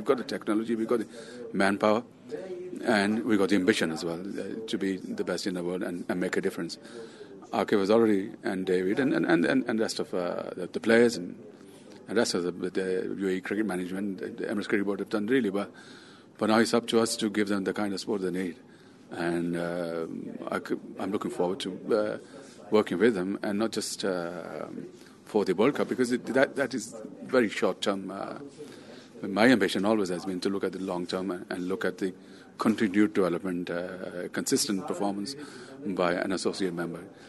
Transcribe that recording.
got the technology, we've got the manpower, and we've got the ambition as well to be the best in the world and make a difference. Aqib was already, and David, and rest of the players and rest of the UAE cricket management, the Emirates Cricket Board have done really well. But now it's up to us to give them the kind of support they need. And I'm looking forward to working with them, and not just for the World Cup, because that is very short term. My ambition always has been to look at the long term and look at the continued development, consistent performance by an associate member.